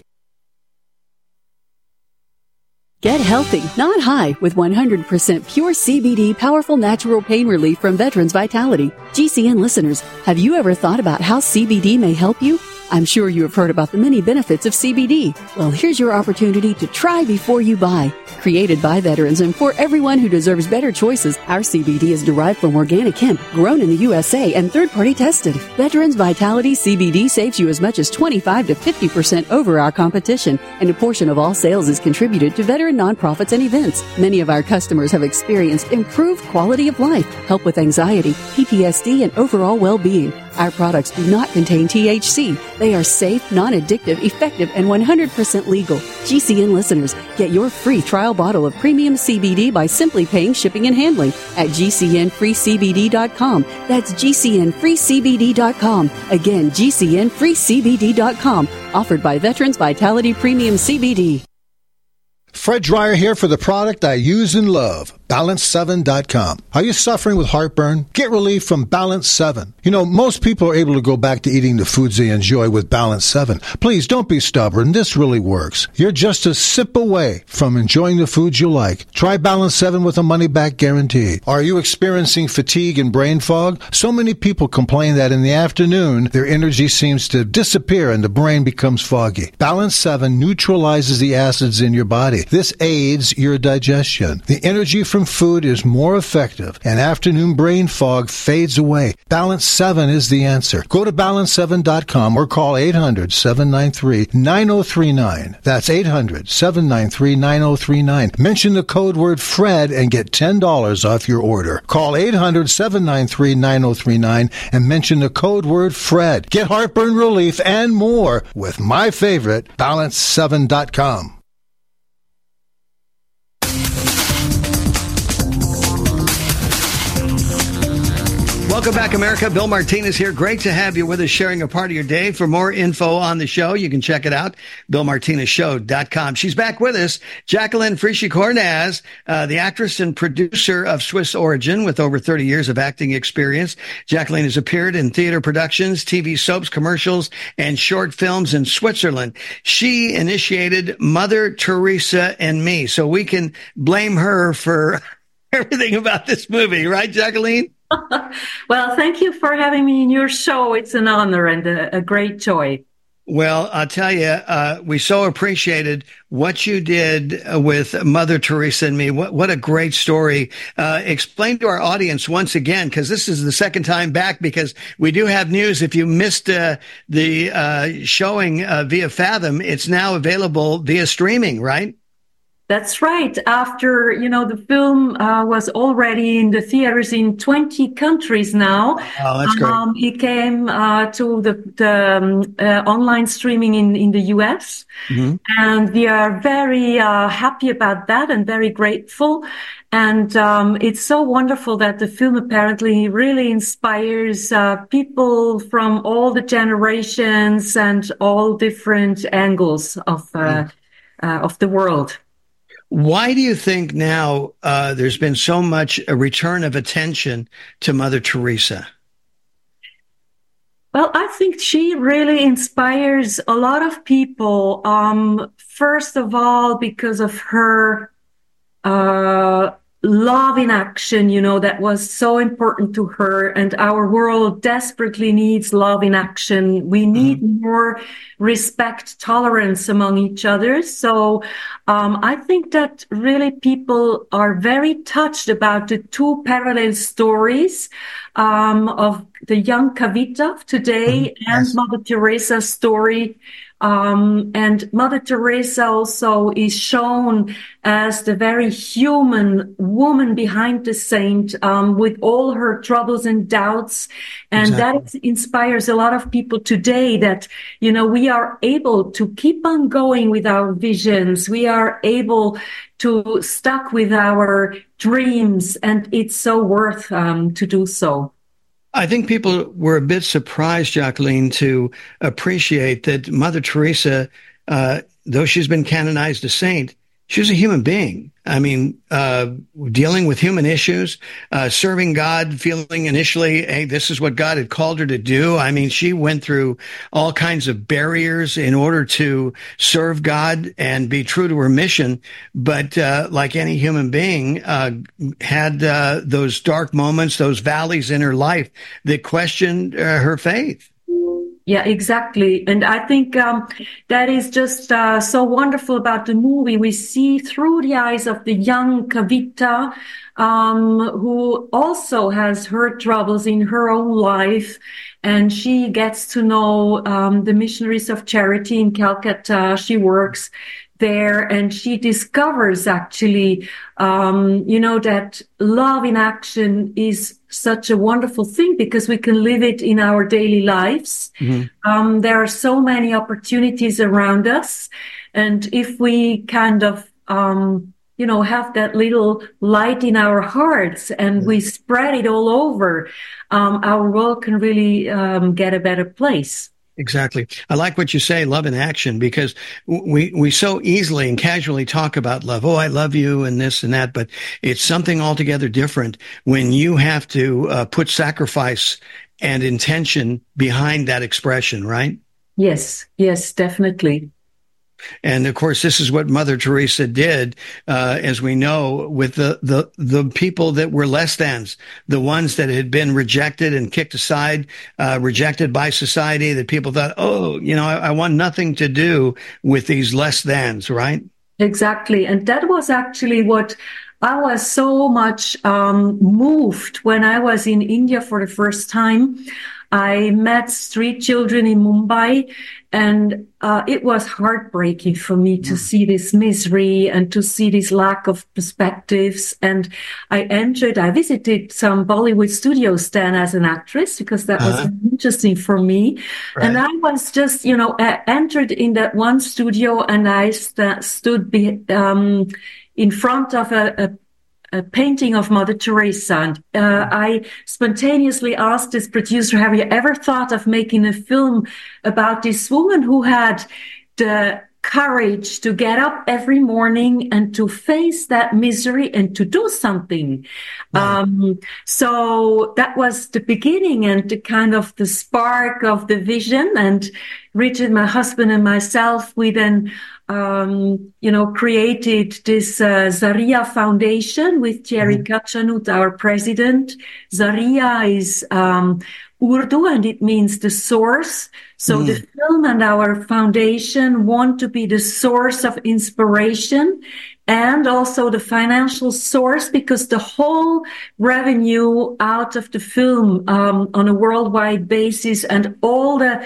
Get healthy, not high, with 100% pure CBD powerful natural pain relief from Veterans Vitality. GCN listeners, have you ever thought about how CBD may help you? I'm sure you have heard about the many benefits of CBD. Well, here's your opportunity to try before you buy. Created by veterans and for everyone who deserves better choices, our CBD is derived from organic hemp, grown in the USA and third-party tested. Veterans Vitality CBD saves you as much as 25 to 50% over our competition, and a portion of all sales is contributed to veteran nonprofits and events. Many of our customers have experienced improved quality of life, help with anxiety, PTSD, and overall well-being. Our products do not contain THC. They are safe, non-addictive, effective, and 100% legal. GCN listeners, get your free trial bottle of premium CBD by simply paying shipping and handling at GCNFreeCBD.com. That's GCNFreeCBD.com. Again, GCNFreeCBD.com. Offered by Veterans Vitality Premium CBD. Fred Dreyer here for the product I use and love, Balance7.com. Are you suffering with heartburn? Get relief from Balance 7. You know, most people are able to go back to eating the foods they enjoy with Balance 7. Please don't be stubborn. This really works. You're just a sip away from enjoying the foods you like. Try Balance 7 with a money-back guarantee. Are you experiencing fatigue and brain fog? So many people complain that in the afternoon, their energy seems to disappear and the brain becomes foggy. Balance 7 neutralizes the acids in your body. This aids your digestion. The energy from food is more effective, and afternoon brain fog fades away. Balance 7 is the answer. Go to balance7.com or call 800-793-9039. That's 800-793-9039. Mention the code word FRED and get $10 off your order. Call 800-793-9039 and mention the code word FRED. Get heartburn relief and more with my favorite, balance7.com. Welcome back, America. Bill Martinez here. Great to have you with us, sharing a part of your day. For more info on the show, you can check it out, BillMartinezShow.com. She's back with us, Jacqueline Frichy-Cornaz, the actress and producer of Swiss origin with over 30 years of acting experience. Jacqueline has appeared in theater productions, TV soaps, commercials, and short films in Switzerland. She initiated Mother Teresa and Me, so we can blame her for everything about this movie, right, Jacqueline? Well, thank you for having me in your show. It's an honor and a great joy. Well, I'll tell you, we so appreciated what you did with Mother Teresa and Me. What a great story. Explain to our audience once again, because this is the second time back, because we do have news. If you missed the showing via Fathom, it's now available via streaming, right? That's right. After, the film was already in the theaters in 20 countries now. Oh, that's great. It came to the online streaming in the US. Mm-hmm. And we are very happy about that and very grateful. And it's so wonderful that the film apparently really inspires people from all the generations and all different angles of the world. Why do you think now there's been so much a return of attention to Mother Teresa? Well, I think she really inspires a lot of people. First of all, because of her love in action, that was so important to her. And our world desperately needs love in action. We need more respect, tolerance among each other. So I think that really people are very touched about the two parallel stories of the young Kavita of today and Mother Teresa's story And Mother Teresa also is shown as the very human woman behind the saint, with all her troubles and doubts. And that inspires a lot of people today that, we are able to keep on going with our visions. We are able to stuck with our dreams, and it's so worth to do so. I think people were a bit surprised, Jacqueline, to appreciate that Mother Teresa, though she's been canonized a saint, she was a human being. I mean, dealing with human issues, serving God, feeling initially, hey, this is what God had called her to do. I mean, she went through all kinds of barriers in order to serve God and be true to her mission. But like any human being, had those dark moments, those valleys in her life that questioned her faith. Yeah, exactly. And I think that is just so wonderful about the movie. We see through the eyes of the young Kavita, who also has her troubles in her own life. And she gets to know the Missionaries of Charity in Calcutta. She works there, and she discovers actually, that love in action is such a wonderful thing because we can live it in our daily lives. Mm-hmm. There are so many opportunities around us. And if we kind of, have that little light in our hearts and we spread it all over, our world can really get a better place. Exactly. I like what you say, love in action, because we so easily and casually talk about love. Oh, I love you and this and that, but it's something altogether different when you have to put sacrifice and intention behind that expression, right? Yes, definitely. And of course, this is what Mother Teresa did, as we know, with the people that were less thans, the ones that had been rejected and kicked aside, rejected by society, that people thought, I want nothing to do with these less thans, right? Exactly. And that was actually what I was so much moved when I was in India for the first time. I met street children in Mumbai, and it was heartbreaking for me to see this misery and to see this lack of perspectives. And I visited some Bollywood studios then as an actress because that was interesting for me. Right. And I was just, entered in that one studio, and I stood in front of a painting of Mother Teresa. And I spontaneously asked this producer, have you ever thought of making a film about this woman who had the courage to get up every morning and to face that misery and to do something? Right. So that was the beginning and the kind of the spark of the vision. And Richard, my husband, and myself, we then created this Zaria Foundation with Thierry Kachanut, our president. Zaria is Urdu, and it means the source. So the film and our foundation want to be the source of inspiration and also the financial source, because the whole revenue out of the film on a worldwide basis and all the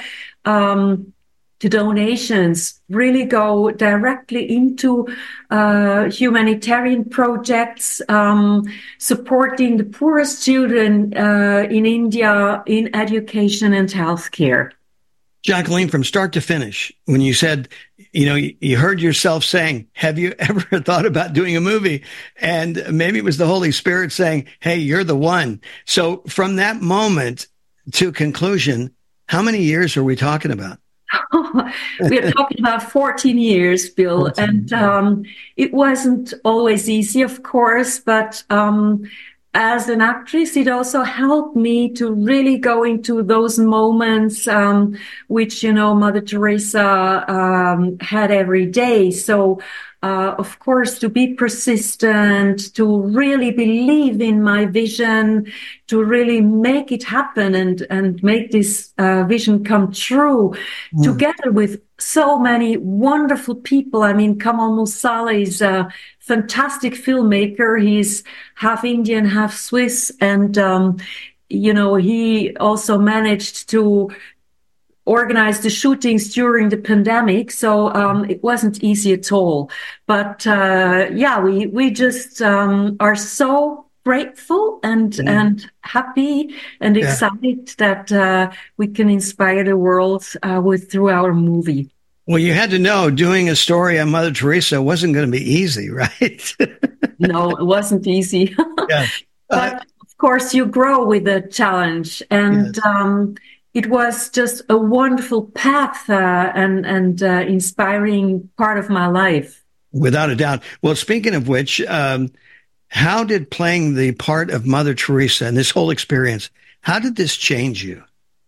donations really go directly into humanitarian projects, supporting the poorest children in India in education and healthcare. Jacqueline, from start to finish, when you said, you heard yourself saying, have you ever thought about doing a movie? And maybe it was the Holy Spirit saying, hey, you're the one. So from that moment to conclusion, how many years are we talking about? We're talking about 14 years, Bill. 14. And it wasn't always easy, of course, but as an actress, it also helped me to really go into those moments which, Mother Teresa had every day. So, of course, to be persistent, to really believe in my vision, to really make it happen and make this vision come true, together with so many wonderful people. I mean, Kamal Musala is a fantastic filmmaker. He's half Indian, half Swiss. And, he also managed to organized the shootings during the pandemic, so it wasn't easy at all. But we just are so grateful and happy and excited that we can inspire the world through our movie. Well, you had to know doing a story on Mother Teresa wasn't going to be easy, right? No, it wasn't easy. But of course, you grow with the challenge, and it was just a wonderful path and inspiring part of my life. Without a doubt. Well, speaking of which, how did playing the part of Mother Teresa and this whole experience, how did this change you?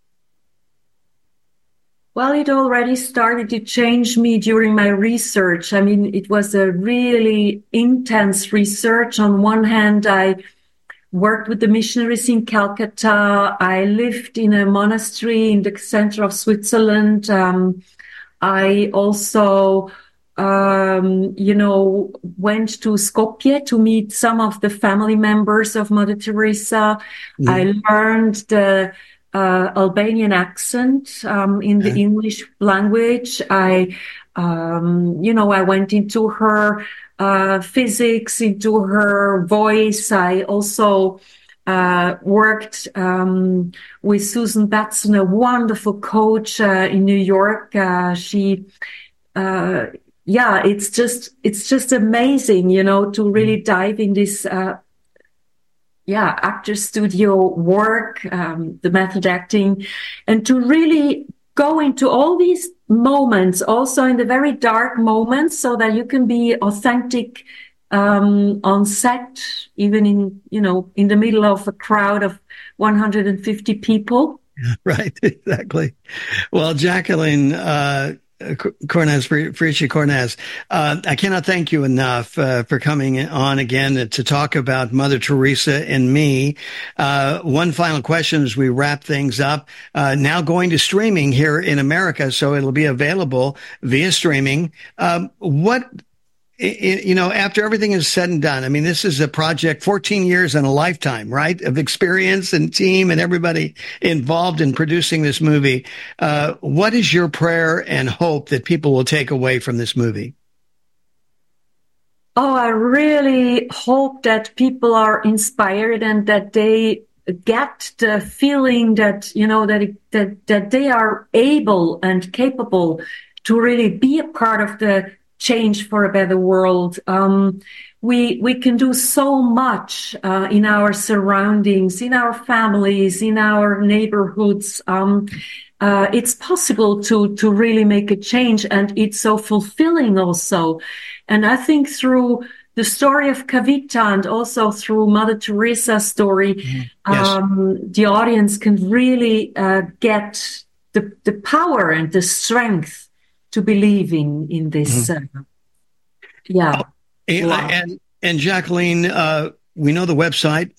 Well, it already started to change me during my research. I mean, it was a really intense research. On one hand, I worked with the missionaries in Calcutta. I lived in a monastery in the center of Switzerland. I also, went to Skopje to meet some of the family members of Mother Teresa. I learned the Albanian accent in the English language. I went into her physics, into her voice. I also worked with Susan Batson, a wonderful coach in New York. It's just amazing, to really dive in this actor studio work, the method acting, and to really go into all these moments, also in the very dark moments, so that you can be authentic on set, even in the middle of a crowd of 150 people. Right, exactly. Well, Jacqueline Fricci-Cornaz, I cannot thank you enough for coming on again to talk about Mother Teresa and me. One final question as we wrap things up. Now going to streaming here in America, so it'll be available via streaming. After everything is said and done, I mean, this is a project, 14 years and a lifetime, right, of experience and team and everybody involved in producing this movie. What is your prayer and hope that people will take away from this movie? Oh, I really hope that people are inspired and that they get the feeling that, that they are able and capable to really be a part of the change for a better world. We can do so much in our surroundings, in our families, in our neighborhoods. It's possible to really make a change, and it's so fulfilling also. And I think through the story of Kavita and also through Mother Teresa's story, the audience can really get the power and the strength to believe in this. And Jacqueline, we know the website,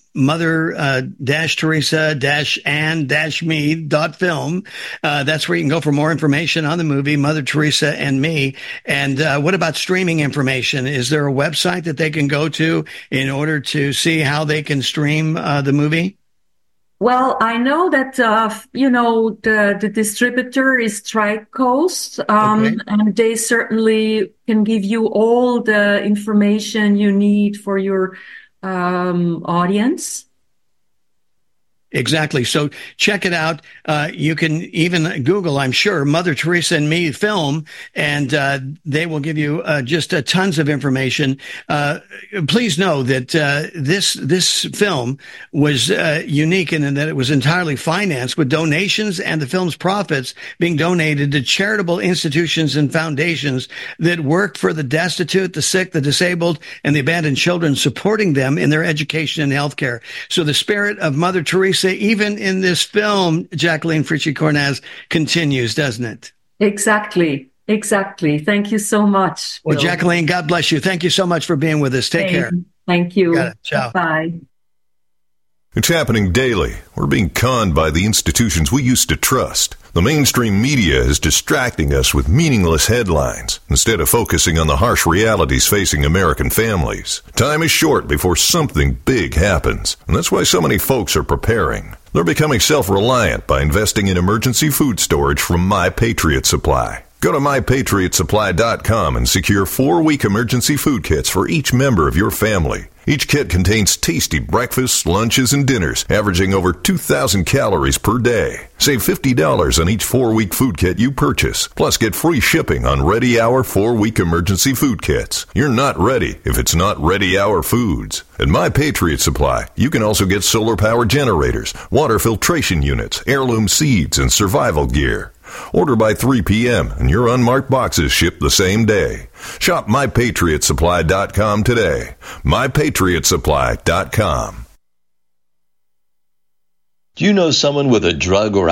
mother-teresa-and-me.film. That's where you can go for more information on the movie, Mother Teresa and Me. And what about streaming information? Is there a website that they can go to in order to see how they can stream the movie? Well, I know that, the distributor is Tricoast, and they certainly can give you all the information you need for your audience. Exactly. So check it out. You can even Google, I'm sure, Mother Teresa and Me film, and they will give you just tons of information. Please know that this film was unique in that it was entirely financed with donations and the film's profits being donated to charitable institutions and foundations that work for the destitute, the sick, the disabled, and the abandoned children, supporting them in their education and healthcare. So the spirit of Mother Teresa, even in this film, Jacqueline Fricci-Cornaz, continues, doesn't it? Exactly. Thank you so much, Bill. Well, Jacqueline, God bless you. Thank you so much for being with us. Take care. Thank you. Got it. Ciao. Bye. It's happening daily. We're being conned by the institutions we used to trust. The mainstream media is distracting us with meaningless headlines instead of focusing on the harsh realities facing American families. Time is short before something big happens, and that's why so many folks are preparing. They're becoming self-reliant by investing in emergency food storage from My Patriot Supply. Go to MyPatriotSupply.com and secure 4-week emergency food kits for each member of your family. Each kit contains tasty breakfasts, lunches, and dinners, averaging over 2,000 calories per day. Save $50 on each 4-week food kit you purchase. Plus, get free shipping on Ready Hour 4-week emergency food kits. You're not ready if it's not Ready Hour Foods. At My Patriot Supply, you can also get solar power generators, water filtration units, heirloom seeds, and survival gear. Order by 3 p.m. and your unmarked boxes ship the same day. Shop MyPatriotSupply.com today. MyPatriotSupply.com. Do you know someone with a drug or